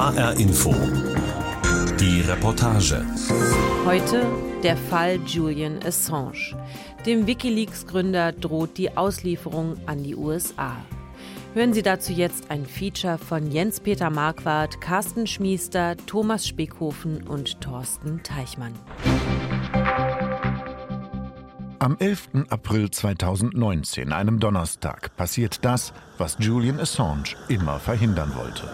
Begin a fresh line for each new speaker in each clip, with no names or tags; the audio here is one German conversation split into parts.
HR Info. Die Reportage.
Heute der Fall Julian Assange. Dem WikiLeaks-Gründer droht die Auslieferung an die USA. Hören Sie dazu jetzt ein Feature von Jens-Peter Marquardt, Carsten Schmiester, Thomas Speckhofen und Thorsten Teichmann.
Am 11. April 2019, einem Donnerstag, passiert das, was Julian Assange immer verhindern wollte.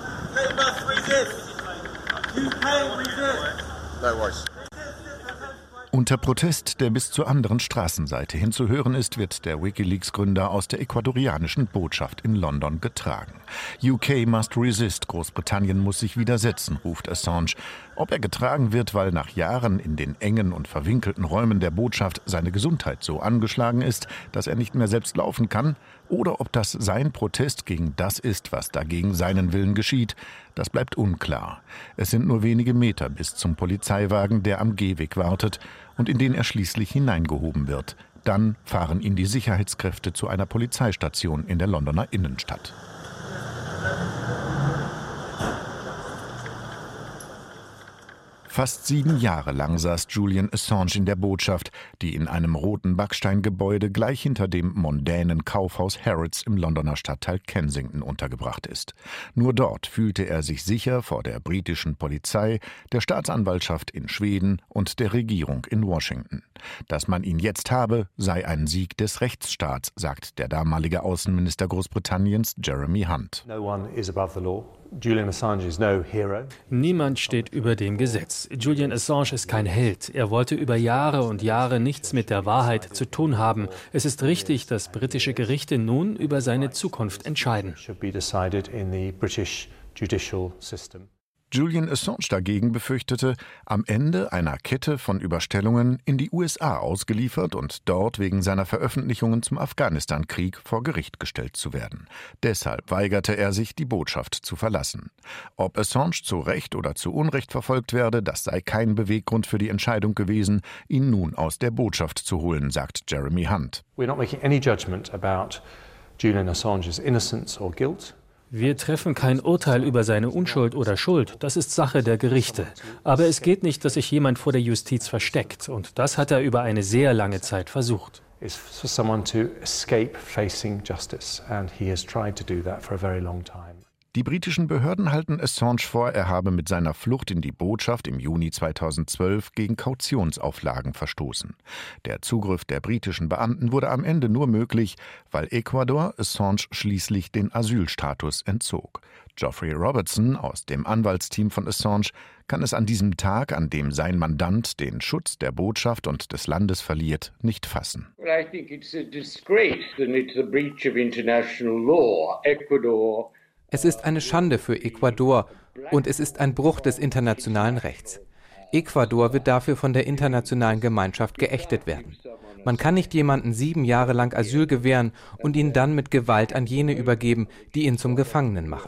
Unter Protest, der bis zur anderen Straßenseite hin zu hören ist, wird der WikiLeaks-Gründer aus der ecuadorianischen Botschaft in London getragen. UK must resist, Großbritannien muss sich widersetzen, ruft Assange. Ob er getragen wird, weil nach Jahren in den engen und verwinkelten Räumen der Botschaft seine Gesundheit so angeschlagen ist, dass er nicht mehr selbst laufen kann, oder ob das sein Protest gegen das ist, was dagegen seinen Willen geschieht, das bleibt unklar. Es sind nur wenige Meter bis zum Polizeiwagen, der am Gehweg wartet und in den er schließlich hineingehoben wird. Dann fahren ihn die Sicherheitskräfte zu einer Polizeistation in der Londoner Innenstadt. Fast 7 Jahre lang saß Julian Assange in der Botschaft, die in einem roten Backsteingebäude gleich hinter dem mondänen Kaufhaus Harrods im Londoner Stadtteil Kensington untergebracht ist. Nur dort fühlte er sich sicher vor der britischen Polizei, der Staatsanwaltschaft in Schweden und der Regierung in Washington. Dass man ihn jetzt habe, sei ein Sieg des Rechtsstaats, sagt der damalige Außenminister Großbritanniens Jeremy Hunt.
Niemand steht über dem Gesetz. Julian Assange ist kein Held. Er wollte über Jahre und Jahre nichts mit der Wahrheit zu tun haben. Es ist richtig, dass britische Gerichte nun über seine Zukunft entscheiden.
Julian Assange dagegen befürchtete, am Ende einer Kette von Überstellungen in die USA ausgeliefert und dort wegen seiner Veröffentlichungen zum Afghanistan-Krieg vor Gericht gestellt zu werden. Deshalb weigerte er sich, die Botschaft zu verlassen. Ob Assange zu Recht oder zu Unrecht verfolgt werde, das sei kein Beweggrund für die Entscheidung gewesen, ihn nun aus der Botschaft zu holen, sagt Jeremy Hunt.
We're not making any judgment about Julian Assange's innocence or guilt.
Wir treffen kein Urteil über seine Unschuld oder Schuld. Das ist Sache der Gerichte. Aber es geht nicht, dass sich jemand vor der Justiz versteckt. Und das hat er über eine sehr lange Zeit versucht.
It's for someone to escape facing justice. And he has tried to do that for a very long time.
Die britischen Behörden halten Assange vor, er habe mit seiner Flucht in die Botschaft im Juni 2012 gegen Kautionsauflagen verstoßen. Der Zugriff der britischen Beamten wurde am Ende nur möglich, weil Ecuador Assange schließlich den Asylstatus entzog. Geoffrey Robertson aus dem Anwaltsteam von Assange kann es an diesem Tag, an dem sein Mandant den Schutz der Botschaft und des Landes verliert, nicht fassen.
Well, I think it's a disgrace and it's a breach of international law. Ecuador.
Es ist eine Schande für Ecuador und es ist ein Bruch des internationalen Rechts. Ecuador wird dafür von der internationalen Gemeinschaft geächtet werden. Man kann nicht jemanden 7 Jahre lang Asyl gewähren und ihn dann mit Gewalt an jene übergeben, die ihn zum Gefangenen machen.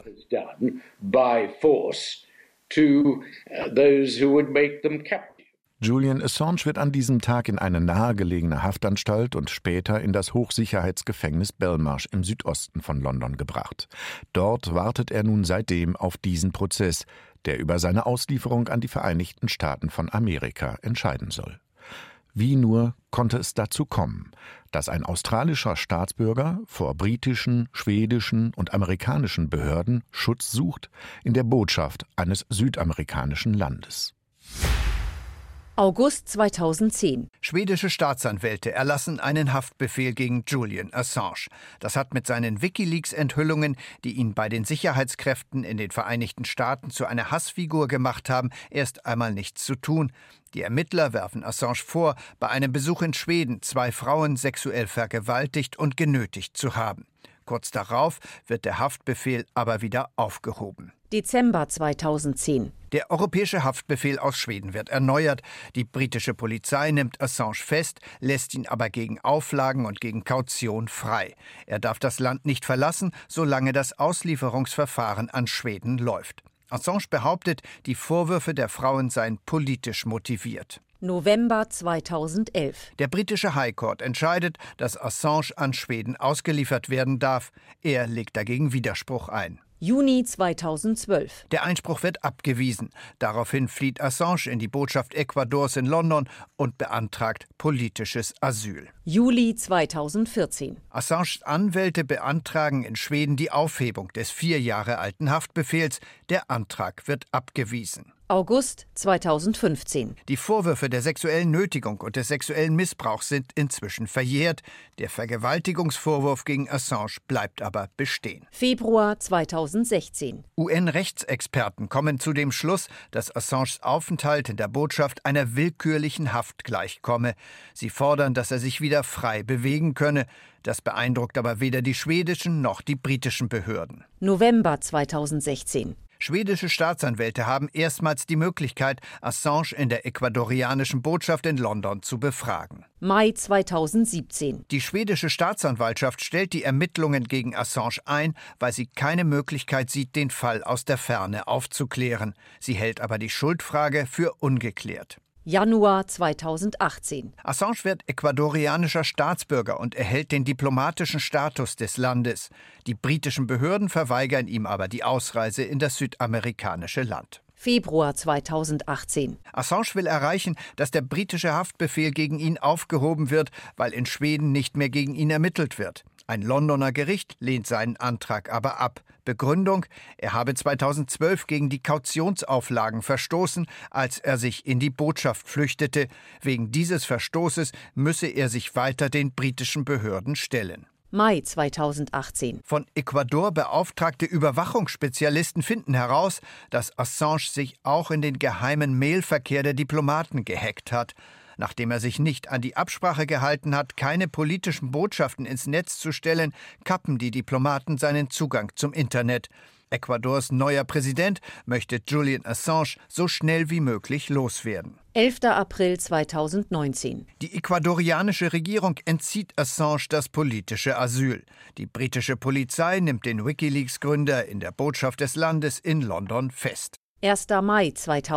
Julian Assange wird an diesem Tag in eine nahegelegene Haftanstalt und später in das Hochsicherheitsgefängnis Belmarsh im Südosten von London gebracht. Dort wartet er nun seitdem auf diesen Prozess, der über seine Auslieferung an die Vereinigten Staaten von Amerika entscheiden soll. Wie nur konnte es dazu kommen, dass ein australischer Staatsbürger vor britischen, schwedischen und amerikanischen Behörden Schutz sucht in der Botschaft eines südamerikanischen Landes.
August 2010.
Schwedische Staatsanwälte erlassen einen Haftbefehl gegen Julian Assange. Das hat mit seinen WikiLeaks-Enthüllungen, die ihn bei den Sicherheitskräften in den Vereinigten Staaten zu einer Hassfigur gemacht haben, erst einmal nichts zu tun. Die Ermittler werfen Assange vor, bei einem Besuch in Schweden 2 Frauen sexuell vergewaltigt und genötigt zu haben. Kurz darauf wird der Haftbefehl aber wieder aufgehoben.
Dezember 2010.
Der europäische Haftbefehl aus Schweden wird erneuert. Die britische Polizei nimmt Assange fest, lässt ihn aber gegen Auflagen und gegen Kaution frei. Er darf das Land nicht verlassen, solange das Auslieferungsverfahren an Schweden läuft. Assange behauptet, die Vorwürfe der Frauen seien politisch motiviert.
November 2011.
Der britische High Court entscheidet, dass Assange an Schweden ausgeliefert werden darf. Er legt dagegen Widerspruch ein.
Juni 2012.
Der Einspruch wird abgewiesen. Daraufhin flieht Assange in die Botschaft Ecuadors in London und beantragt politisches Asyl.
Juli 2014.
Assanges Anwälte beantragen in Schweden die Aufhebung des 4 Jahre alten Haftbefehls. Der Antrag wird abgewiesen.
August 2015.
Die Vorwürfe der sexuellen Nötigung und des sexuellen Missbrauchs sind inzwischen verjährt. Der Vergewaltigungsvorwurf gegen Assange bleibt aber bestehen.
Februar 2016.
UN-Rechtsexperten kommen zu dem Schluss, dass Assanges Aufenthalt in der Botschaft einer willkürlichen Haft gleichkomme. Sie fordern, dass er sich wieder frei bewegen könne. Das beeindruckt aber weder die schwedischen noch die britischen Behörden.
November 2016.
Schwedische Staatsanwälte haben erstmals die Möglichkeit, Assange in der ecuadorianischen Botschaft in London zu befragen.
Mai 2017.
Die schwedische Staatsanwaltschaft stellt die Ermittlungen gegen Assange ein, weil sie keine Möglichkeit sieht, den Fall aus der Ferne aufzuklären. Sie hält aber die Schuldfrage für ungeklärt.
Januar 2018.
Assange wird ecuadorianischer Staatsbürger und erhält den diplomatischen Status des Landes. Die britischen Behörden verweigern ihm aber die Ausreise in das südamerikanische Land.
Februar 2018.
Assange will erreichen, dass der britische Haftbefehl gegen ihn aufgehoben wird, weil in Schweden nicht mehr gegen ihn ermittelt wird. Ein Londoner Gericht lehnt seinen Antrag aber ab. Begründung: Er habe 2012 gegen die Kautionsauflagen verstoßen, als er sich in die Botschaft flüchtete. Wegen dieses Verstoßes müsse er sich weiter den britischen Behörden stellen.
Mai 2018.
Von Ecuador beauftragte Überwachungsspezialisten finden heraus, dass Assange sich auch in den geheimen Mailverkehr der Diplomaten gehackt hat. Nachdem er sich nicht an die Absprache gehalten hat, keine politischen Botschaften ins Netz zu stellen, kappen die Diplomaten seinen Zugang zum Internet. Ecuadors neuer Präsident möchte Julian Assange so schnell wie möglich loswerden.
11. April 2019.
Die ecuadorianische Regierung entzieht Assange das politische Asyl. Die britische Polizei nimmt den WikiLeaks-Gründer in der Botschaft des Landes in London fest.
1. Mai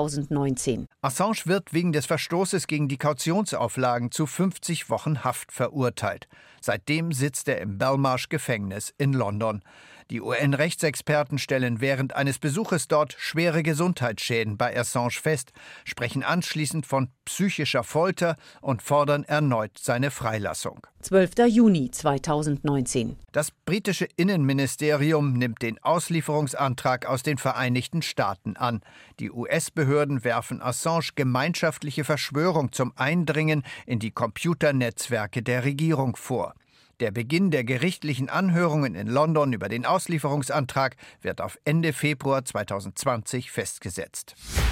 2019.
Assange wird wegen des Verstoßes gegen die Kautionsauflagen zu 50 Wochen Haft verurteilt. Seitdem sitzt er im Belmarsh-Gefängnis in London. Die UN-Rechtsexperten stellen während eines Besuches dort schwere Gesundheitsschäden bei Assange fest, sprechen anschließend von psychischer Folter und fordern erneut seine Freilassung.
12. Juni 2019.
Das britische Innenministerium nimmt den Auslieferungsantrag aus den Vereinigten Staaten an. Die US-Behörden werfen Assange gemeinschaftliche Verschwörung zum Eindringen in die Computernetzwerke der Regierung vor. Der Beginn der gerichtlichen Anhörungen in London über den Auslieferungsantrag wird auf Ende Februar 2020 festgesetzt.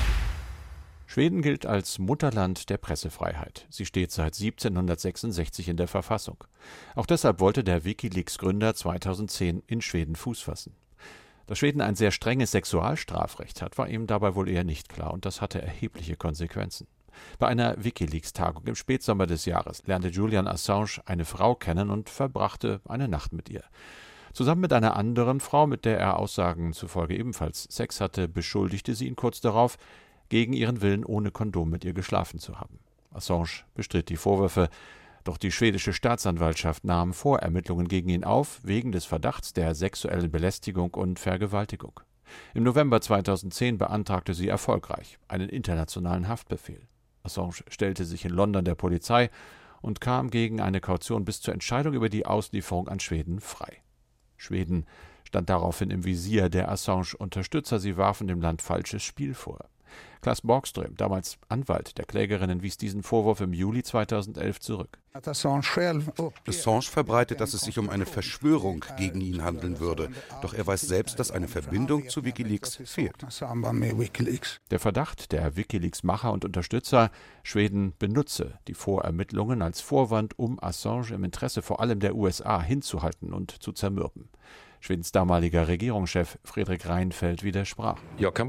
Schweden gilt als Mutterland der Pressefreiheit. Sie steht seit 1766 in der Verfassung. Auch deshalb wollte der WikiLeaks-Gründer 2010 in Schweden Fuß fassen. Dass Schweden ein sehr strenges Sexualstrafrecht hat, war ihm dabei wohl eher nicht klar, und das hatte erhebliche Konsequenzen. Bei einer WikiLeaks-Tagung im Spätsommer des Jahres lernte Julian Assange eine Frau kennen und verbrachte eine Nacht mit ihr. Zusammen mit einer anderen Frau, mit der er Aussagen zufolge ebenfalls Sex hatte, beschuldigte sie ihn kurz darauf, gegen ihren Willen ohne Kondom mit ihr geschlafen zu haben. Assange bestritt die Vorwürfe, doch die schwedische Staatsanwaltschaft nahm Vorermittlungen gegen ihn auf, wegen des Verdachts der sexuellen Belästigung und Vergewaltigung. Im November 2010 beantragte sie erfolgreich einen internationalen Haftbefehl. Assange stellte sich in London der Polizei und kam gegen eine Kaution bis zur Entscheidung über die Auslieferung an Schweden frei. Schweden stand daraufhin im Visier der Assange-Unterstützer. Sie warfen dem Land falsches Spiel vor. Claes Borgström, damals Anwalt der Klägerinnen, wies diesen Vorwurf im Juli 2011 zurück.
Assange verbreitet, dass es sich um eine Verschwörung gegen ihn handeln würde. Doch er weiß selbst, dass eine Verbindung zu WikiLeaks fehlt.
Der Verdacht der WikiLeaks-Macher und Unterstützer, Schweden benutze die Vorermittlungen als Vorwand, um Assange im Interesse vor allem der USA hinzuhalten und zu zermürben. Schwedens damaliger Regierungschef Fredrik Reinfeldt widersprach.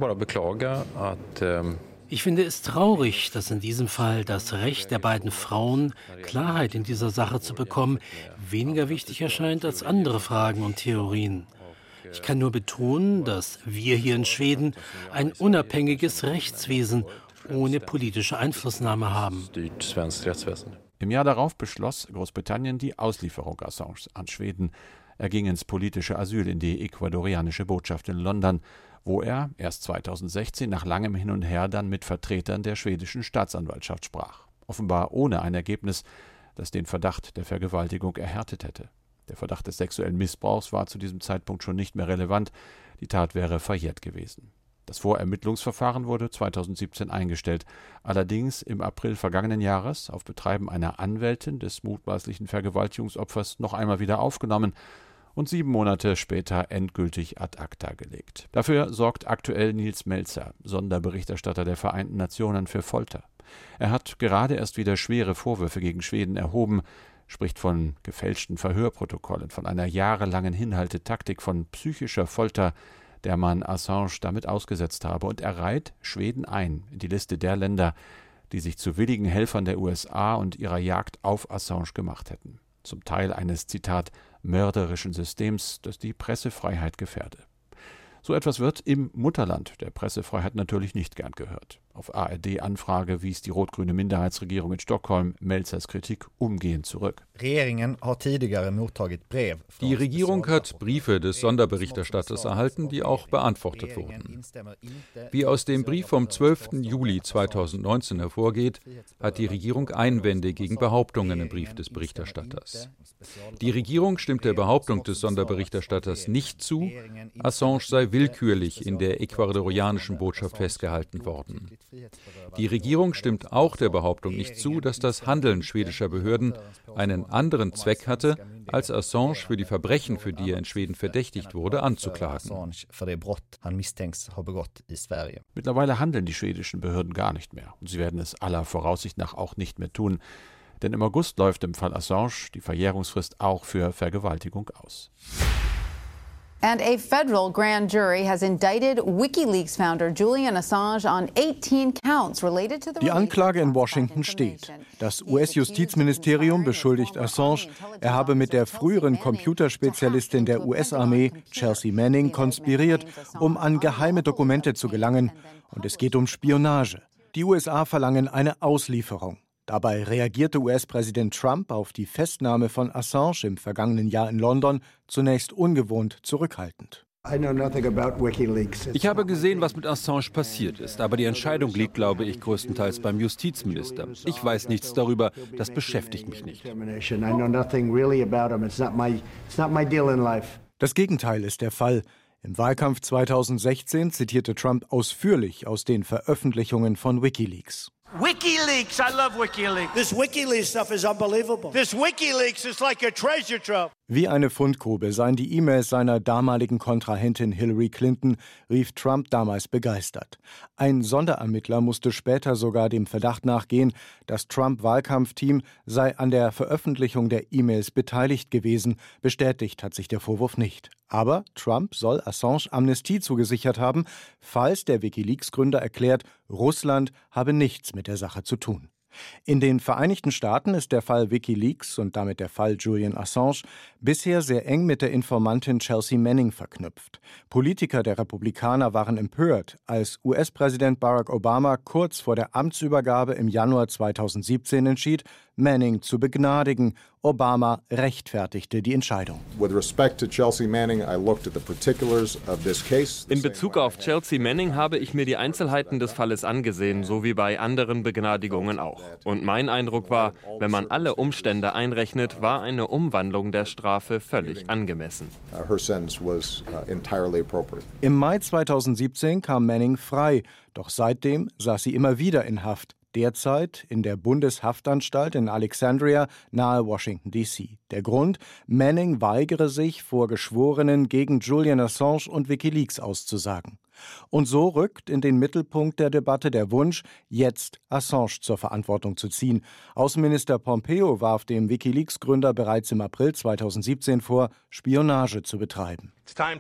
Ich finde es traurig, dass in diesem Fall das Recht der beiden Frauen, Klarheit in dieser Sache zu bekommen, weniger wichtig erscheint als andere Fragen und Theorien. Ich kann nur betonen, dass wir hier in Schweden ein unabhängiges Rechtswesen ohne politische Einflussnahme haben.
Im Jahr darauf beschloss Großbritannien die Auslieferung Assanges an Schweden. Er ging ins politische Asyl in die ecuadorianische Botschaft in London, wo er erst 2016 nach langem Hin und Her dann mit Vertretern der schwedischen Staatsanwaltschaft sprach. Offenbar ohne ein Ergebnis, das den Verdacht der Vergewaltigung erhärtet hätte. Der Verdacht des sexuellen Missbrauchs war zu diesem Zeitpunkt schon nicht mehr relevant. Die Tat wäre verjährt gewesen. Das Vorermittlungsverfahren wurde 2017 eingestellt, allerdings im April vergangenen Jahres auf Betreiben einer Anwältin des mutmaßlichen Vergewaltigungsopfers noch einmal wieder aufgenommen und 7 Monate später endgültig ad acta gelegt. Dafür sorgt aktuell Nils Melzer, Sonderberichterstatter der Vereinten Nationen für Folter. Er hat gerade erst wieder schwere Vorwürfe gegen Schweden erhoben, spricht von gefälschten Verhörprotokollen, von einer jahrelangen Hinhaltetaktik, von psychischer Folter, der man Assange damit ausgesetzt habe, und er reiht Schweden ein in die Liste der Länder, die sich zu willigen Helfern der USA und ihrer Jagd auf Assange gemacht hätten. Zum Teil eines, Zitat, mörderischen Systems, das die Pressefreiheit gefährde. So etwas wird im Mutterland der Pressefreiheit natürlich nicht gern gehört. Auf ARD-Anfrage wies die rot-grüne Minderheitsregierung in Stockholm Melzers Kritik umgehend zurück.
Die Regierung hat Briefe des Sonderberichterstatters erhalten, die auch beantwortet wurden. Wie aus dem Brief vom 12. Juli 2019 hervorgeht, hat die Regierung Einwände gegen Behauptungen im Brief des Berichterstatters. Die Regierung stimmt der Behauptung des Sonderberichterstatters nicht zu, Assange sei willkürlich in der ecuadorianischen Botschaft festgehalten worden. Die Regierung stimmt auch der Behauptung nicht zu, dass das Handeln schwedischer Behörden einen anderen Zweck hatte, als Assange für die Verbrechen, für die er in Schweden verdächtigt wurde, anzuklagen.
Mittlerweile handeln die schwedischen Behörden gar nicht mehr. Und sie werden es aller Voraussicht nach auch nicht mehr tun. Denn im August läuft im Fall Assange die Verjährungsfrist auch für Vergewaltigung aus.
And a federal grand jury has indicted WikiLeaks founder Julian Assange on 18 counts related to the
Die Anklage in Washington steht. Das US-Justizministerium beschuldigt Assange, er habe mit der früheren Computerspezialistin der US-Armee, Chelsea Manning, konspiriert, um an geheime Dokumente zu gelangen. Und es geht um Spionage. Die USA verlangen eine Auslieferung. Dabei reagierte US-Präsident Trump auf die Festnahme von Assange im vergangenen Jahr in London zunächst ungewohnt zurückhaltend.
Ich habe gesehen, was mit Assange passiert ist, aber die Entscheidung liegt, glaube ich, größtenteils beim Justizminister. Ich weiß nichts darüber, das beschäftigt mich nicht.
Das Gegenteil ist der Fall. Im Wahlkampf 2016 zitierte Trump ausführlich aus den Veröffentlichungen von WikiLeaks.
WikiLeaks, I love WikiLeaks. This WikiLeaks stuff is unbelievable. This WikiLeaks is like a treasure trove.
Wie eine Fundgrube seien die E-Mails seiner damaligen Kontrahentin Hillary Clinton, rief Trump damals begeistert. Ein Sonderermittler musste später sogar dem Verdacht nachgehen, das Trump-Wahlkampfteam sei an der Veröffentlichung der E-Mails beteiligt gewesen. Bestätigt hat sich der Vorwurf nicht. Aber Trump soll Assange Amnestie zugesichert haben, falls der WikiLeaks-Gründer erklärt, Russland habe nichts mit der Sache zu tun. In den Vereinigten Staaten ist der Fall WikiLeaks und damit der Fall Julian Assange bisher sehr eng mit der Informantin Chelsea Manning verknüpft. Politiker der Republikaner waren empört, als US-Präsident Barack Obama kurz vor der Amtsübergabe im Januar 2017 entschied, Manning zu begnadigen. Obama rechtfertigte die Entscheidung.
In Bezug auf Chelsea Manning habe ich mir die Einzelheiten des Falles angesehen, so wie bei anderen Begnadigungen auch. Und mein Eindruck war, wenn man alle Umstände einrechnet, war eine Umwandlung der Strafe völlig angemessen.
Im Mai 2017 kam Manning frei, doch seitdem saß sie immer wieder in Haft. Derzeit in der Bundeshaftanstalt in Alexandria nahe Washington, D.C. Der Grund? Manning weigere sich, vor Geschworenen gegen Julian Assange und WikiLeaks auszusagen. Und so rückt in den Mittelpunkt der Debatte der Wunsch, jetzt Assange zur Verantwortung zu ziehen. Außenminister Pompeo warf dem WikiLeaks-Gründer bereits im April 2017 vor, Spionage zu betreiben.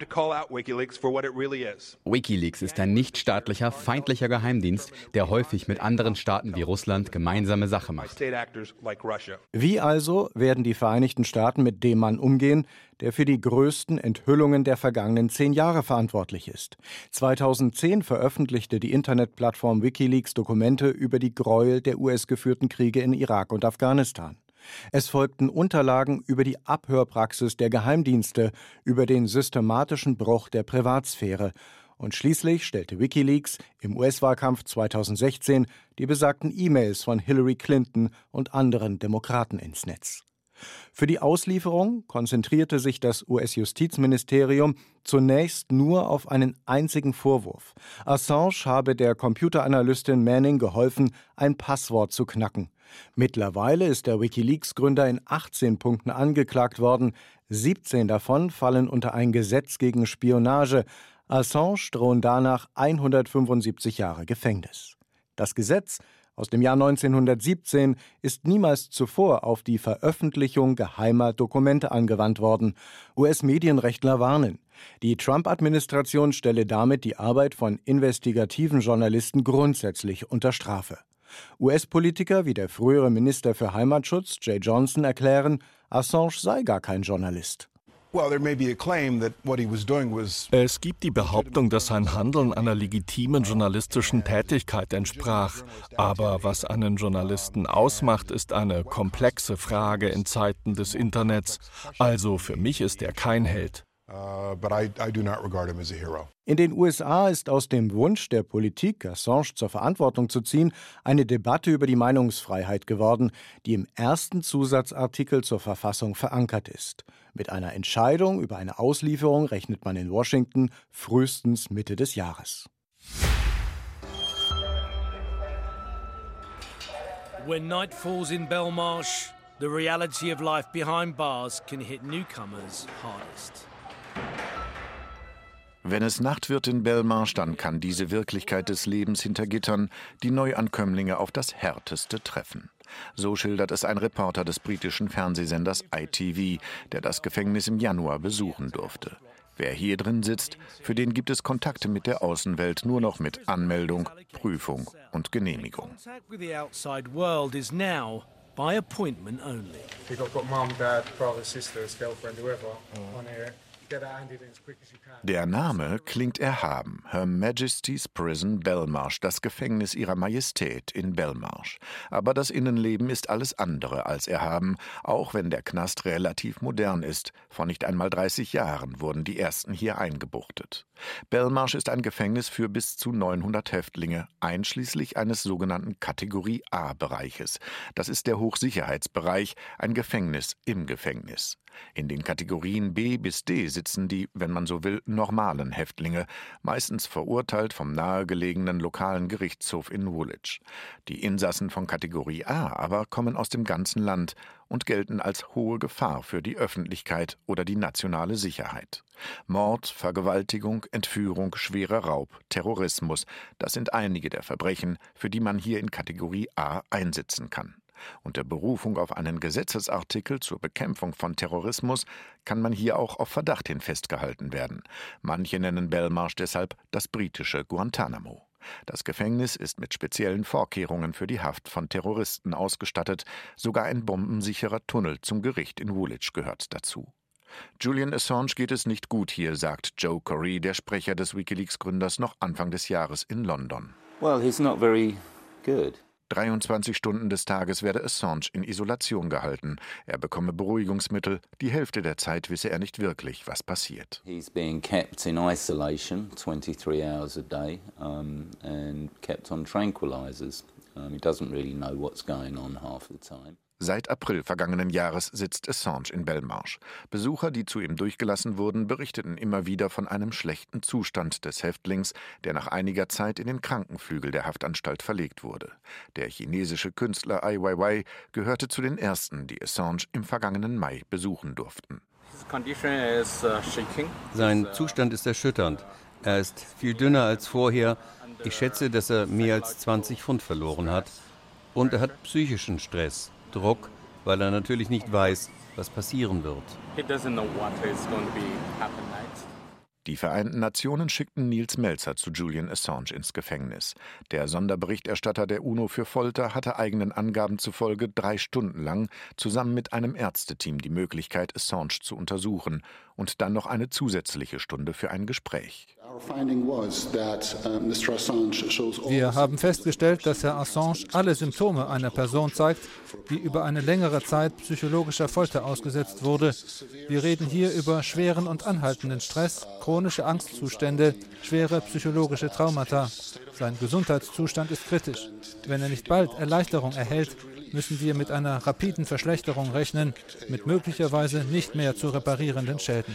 WikiLeaks ist ein nichtstaatlicher, feindlicher Geheimdienst, der häufig mit anderen Staaten wie Russland gemeinsame Sache macht.
Wie also werden die Vereinigten Staaten mit dem Mann umgehen, der für die größten Enthüllungen der vergangenen 10 Jahre verantwortlich ist? 2010 veröffentlichte die Internetplattform WikiLeaks Dokumente über die Gräuel der US-geführten Kriege in Irak und Afghanistan. Es folgten Unterlagen über die Abhörpraxis der Geheimdienste, über den systematischen Bruch der Privatsphäre. Und schließlich stellte WikiLeaks im US-Wahlkampf 2016 die besagten E-Mails von Hillary Clinton und anderen Demokraten ins Netz. Für die Auslieferung konzentrierte sich das US-Justizministerium zunächst nur auf einen einzigen Vorwurf. Assange habe der Computeranalystin Manning geholfen, ein Passwort zu knacken. Mittlerweile ist der WikiLeaks-Gründer in 18 Punkten angeklagt worden. 17 davon fallen unter ein Gesetz gegen Spionage. Assange drohen danach 175 Jahre Gefängnis. Das Gesetz aus dem Jahr 1917 ist niemals zuvor auf die Veröffentlichung geheimer Dokumente angewandt worden. US-Medienrechtler warnen. Die Trump-Administration stelle damit die Arbeit von investigativen Journalisten grundsätzlich unter Strafe. US-Politiker wie der frühere Minister für Heimatschutz, Jay Johnson, erklären, Assange sei gar kein Journalist.
Es gibt die Behauptung, dass sein Handeln einer legitimen journalistischen Tätigkeit entsprach. Aber was einen Journalisten ausmacht, ist eine komplexe Frage in Zeiten des Internets. Also für mich ist er kein Held.
In den USA ist aus dem Wunsch der Politik, Assange zur Verantwortung zu ziehen, eine Debatte über die Meinungsfreiheit geworden, die im ersten Zusatzartikel zur Verfassung verankert ist. Mit einer Entscheidung über eine Auslieferung rechnet man in Washington frühestens Mitte des Jahres.
When night falls in Belmarsh, the reality of life behind bars can hit newcomers hardest.
Wenn es Nacht wird in Belmarsh, dann kann diese Wirklichkeit des Lebens hinter Gittern die Neuankömmlinge auf das Härteste treffen. So schildert es ein Reporter des britischen Fernsehsenders ITV, der das Gefängnis im Januar besuchen durfte. Wer hier drin sitzt, für den gibt es Kontakte mit der Außenwelt nur noch mit Anmeldung, Prüfung und Genehmigung. Der Name klingt erhaben. Her Majesty's Prison Belmarsh, das Gefängnis ihrer Majestät in Belmarsh. Aber das Innenleben ist alles andere als erhaben, auch wenn der Knast relativ modern ist. Vor nicht einmal 30 Jahren wurden die ersten hier eingebuchtet. Belmarsh ist ein Gefängnis für bis zu 900 Häftlinge, einschließlich eines sogenannten Kategorie-A-Bereiches. Das ist der Hochsicherheitsbereich, ein Gefängnis im Gefängnis. In den Kategorien B bis D sitzen die, wenn man so will, normalen Häftlinge, meistens verurteilt vom nahegelegenen lokalen Gerichtshof in Woolwich. Die Insassen von Kategorie A aber kommen aus dem ganzen Land und gelten als hohe Gefahr für die Öffentlichkeit oder die nationale Sicherheit. Mord, Vergewaltigung, Entführung, schwerer Raub, Terrorismus, das sind einige der Verbrechen, für die man hier in Kategorie A einsitzen kann. Unter Berufung auf einen Gesetzesartikel zur Bekämpfung von Terrorismus kann man hier auch auf Verdacht hin festgehalten werden. Manche nennen Belmarsh deshalb das britische Guantanamo. Das Gefängnis ist mit speziellen Vorkehrungen für die Haft von Terroristen ausgestattet. Sogar ein bombensicherer Tunnel zum Gericht in Woolwich gehört dazu. Julian Assange geht es nicht gut hier, sagt Joe Corey, der Sprecher des WikiLeaks-Gründers, noch Anfang des Jahres in London.
Well, he's not very good.
23 Stunden des Tages werde Assange in Isolation gehalten. Er bekomme Beruhigungsmittel. Die Hälfte der Zeit wisse er nicht wirklich, was passiert.
He's being kept in isolation 23 hours a day and kept on tranquilizers. He doesn't really know what's going on half the time.
Seit April vergangenen Jahres sitzt Assange in Belmarsh. Besucher, die zu ihm durchgelassen wurden, berichteten immer wieder von einem schlechten Zustand des Häftlings, der nach einiger Zeit in den Krankenflügel der Haftanstalt verlegt wurde. Der chinesische Künstler Ai Weiwei gehörte zu den ersten, die Assange im vergangenen Mai besuchen durften.
Sein Zustand ist erschütternd. Er ist viel dünner als vorher. Ich schätze, dass er mehr als 20 Pfund verloren hat. Und er hat psychischen Stress. Druck, weil er natürlich nicht weiß, was passieren wird.
Die Vereinten Nationen schickten Nils Melzer zu Julian Assange ins Gefängnis. Der Sonderberichterstatter der UNO für Folter hatte eigenen Angaben zufolge 3 Stunden lang zusammen mit einem Ärzteteam die Möglichkeit, Assange zu untersuchen und dann noch eine zusätzliche Stunde für ein Gespräch.
Wir haben festgestellt, dass Herr Assange alle Symptome einer Person zeigt, die über eine längere Zeit psychologischer Folter ausgesetzt wurde. Wir reden hier über schweren und anhaltenden Stress, chronische Angstzustände, schwere psychologische Traumata. Sein Gesundheitszustand ist kritisch. Wenn er nicht bald Erleichterung erhält, müssen wir mit einer rapiden Verschlechterung rechnen, mit möglicherweise nicht mehr zu reparierenden Schäden.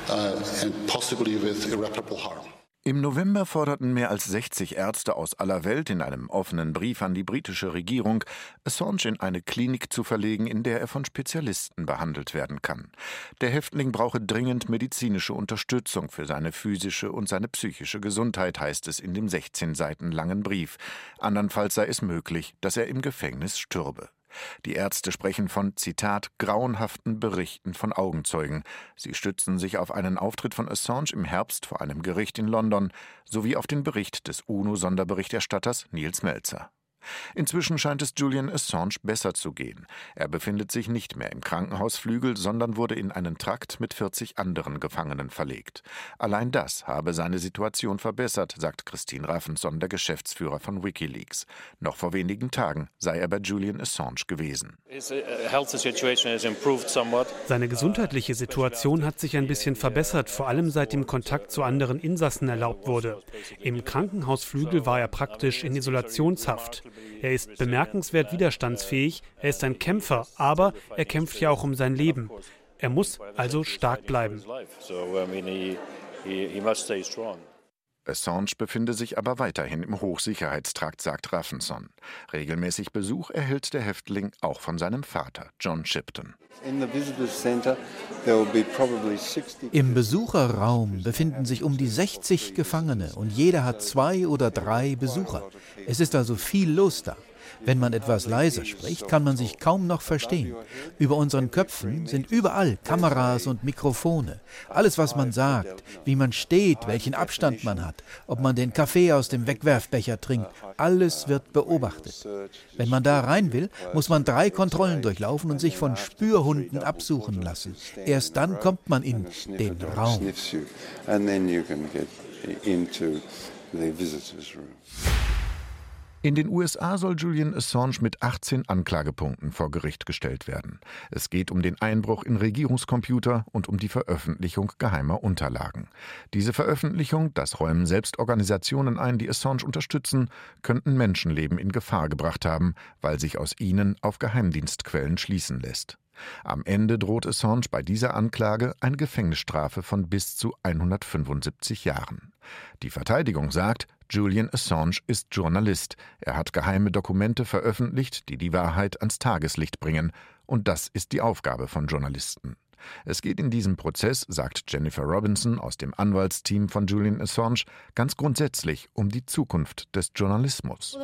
Im November forderten mehr als 60 Ärzte aus aller Welt in einem offenen Brief an die britische Regierung, Assange in eine Klinik zu verlegen, in der er von Spezialisten behandelt werden kann. Der Häftling brauche dringend medizinische Unterstützung für seine physische und seine psychische Gesundheit, heißt es in dem 16 Seiten langen Brief. Andernfalls sei es möglich, dass er im Gefängnis stürbe. Die Ärzte sprechen von, Zitat, grauenhaften Berichten von Augenzeugen. Sie stützen sich auf einen Auftritt von Assange im Herbst vor einem Gericht in London sowie auf den Bericht des UNO-Sonderberichterstatters Nils Melzer. Inzwischen scheint es Julian Assange besser zu gehen. Er befindet sich nicht mehr im Krankenhausflügel, sondern wurde in einen Trakt mit 40 anderen Gefangenen verlegt. Allein das habe seine Situation verbessert, sagt Christine Raffenson, der Geschäftsführer von WikiLeaks. Noch vor wenigen Tagen sei er bei Julian Assange gewesen.
Seine gesundheitliche Situation hat sich ein bisschen verbessert, vor allem seit dem Kontakt zu anderen Insassen erlaubt wurde. Im Krankenhausflügel war er praktisch in Isolationshaft. Er ist bemerkenswert widerstandsfähig, er ist ein Kämpfer, aber er kämpft ja auch um sein Leben. Er muss also stark bleiben.
Assange befinde sich aber weiterhin im Hochsicherheitstrakt, sagt Raffenson. Regelmäßig Besuch erhält der Häftling auch von seinem Vater, John Shipton.
Im Besucherraum befinden sich um die 60 Gefangene und jeder hat 2 oder 3 Besucher. Es ist also viel los da. Wenn man etwas leiser spricht, kann man sich kaum noch verstehen. Über unseren Köpfen sind überall Kameras und Mikrofone. Alles, was man sagt, wie man steht, welchen Abstand man hat, ob man den Kaffee aus dem Wegwerfbecher trinkt, alles wird beobachtet. Wenn man da rein will, muss man 3 Kontrollen durchlaufen und sich von Spürhunden absuchen lassen. Erst dann kommt man in den Raum.
In den USA soll Julian Assange mit 18 Anklagepunkten vor Gericht gestellt werden. Es geht um den Einbruch in Regierungscomputer und um die Veröffentlichung geheimer Unterlagen. Diese Veröffentlichung, das räumen selbst Organisationen ein, die Assange unterstützen, könnten Menschenleben in Gefahr gebracht haben, weil sich aus ihnen auf Geheimdienstquellen schließen lässt. Am Ende droht Assange bei dieser Anklage eine Gefängnisstrafe von bis zu 175 Jahren. Die Verteidigung sagt, Julian Assange ist Journalist. Er hat geheime Dokumente veröffentlicht, die die Wahrheit ans Tageslicht bringen. Und das ist die Aufgabe von Journalisten. Es geht in diesem Prozess, sagt Jennifer Robinson aus dem Anwaltsteam von Julian Assange, ganz grundsätzlich um die Zukunft des Journalismus.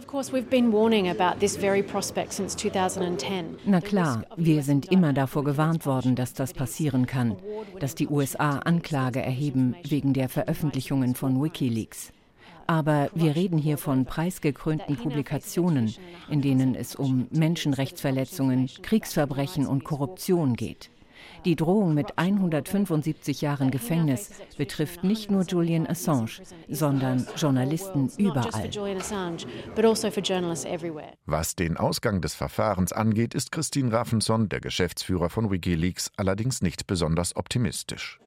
Na klar, wir sind immer davor gewarnt worden, dass das passieren kann, dass die USA Anklage erheben wegen der Veröffentlichungen von WikiLeaks. Aber wir reden hier von preisgekrönten Publikationen, in denen es um Menschenrechtsverletzungen, Kriegsverbrechen und Korruption geht. Die Drohung mit 175 Jahren Gefängnis betrifft nicht nur Julian Assange, sondern Journalisten überall.
Was den Ausgang des Verfahrens angeht, ist Christine Raffenson, der Geschäftsführer von WikiLeaks, allerdings nicht besonders optimistisch.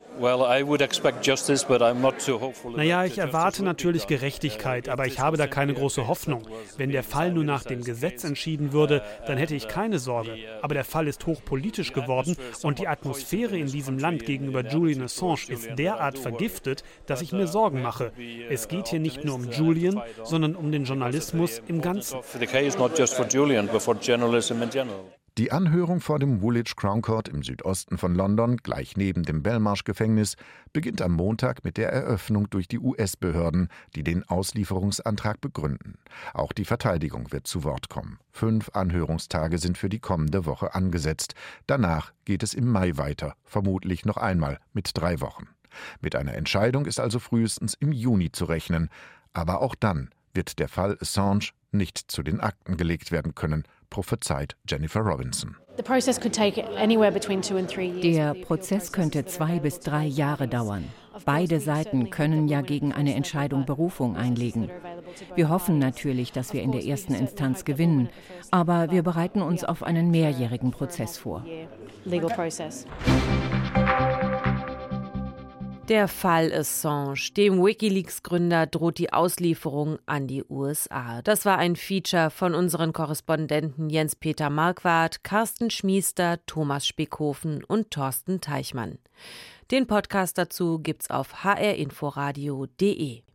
Naja, ich erwarte natürlich Gerechtigkeit, aber ich habe da keine große Hoffnung. Wenn der Fall nur nach dem Gesetz entschieden würde, dann hätte ich keine Sorge. Aber der Fall ist hochpolitisch geworden und die Atmosphäre in diesem Land gegenüber Julian Assange ist derart vergiftet, dass ich mir Sorgen mache. Es geht hier nicht nur um Julian, sondern um den Journalismus im Ganzen.
Die Anhörung vor dem Woolwich Crown Court im Südosten von London, gleich neben dem Belmarsh-Gefängnis, beginnt am Montag mit der Eröffnung durch die US-Behörden, die den Auslieferungsantrag begründen. Auch die Verteidigung wird zu Wort kommen. 5 Anhörungstage sind für die kommende Woche angesetzt. Danach geht es im Mai weiter, vermutlich noch einmal mit 3 Wochen. Mit einer Entscheidung ist also frühestens im Juni zu rechnen. Aber auch dann wird der Fall Assange nicht zu den Akten gelegt werden können, prophezeit Jennifer Robinson.
Der Prozess könnte 2 bis 3 Jahre dauern. Beide Seiten können ja gegen eine Entscheidung Berufung einlegen. Wir hoffen natürlich, dass wir in der ersten Instanz gewinnen, aber wir bereiten uns auf einen mehrjährigen Prozess vor.
Der Fall Assange. Dem WikiLeaks-Gründer droht die Auslieferung an die USA. Das war ein Feature von unseren Korrespondenten Jens-Peter Marquardt, Carsten Schmiester, Thomas Speckhofen und Thorsten Teichmann. Den Podcast dazu gibt's auf hrinforadio.de.